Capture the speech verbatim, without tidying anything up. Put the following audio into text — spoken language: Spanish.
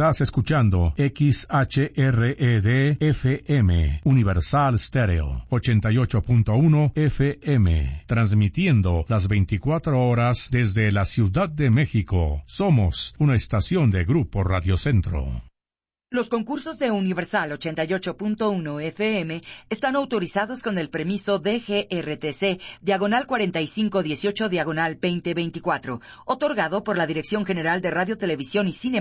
Estás escuchando X H R E D F M, Universal Stereo, ochenta y ocho punto uno F M, transmitiendo las veinticuatro horas desde la Ciudad de México. Somos una estación de Grupo Radio Centro. Los concursos de Universal ochenta y ocho punto uno F M están autorizados con el permiso D G R T C, diagonal cuarenta y cinco dieciocho, diagonal veinte veinticuatro, otorgado por la Dirección General de Radio, Televisión y Cine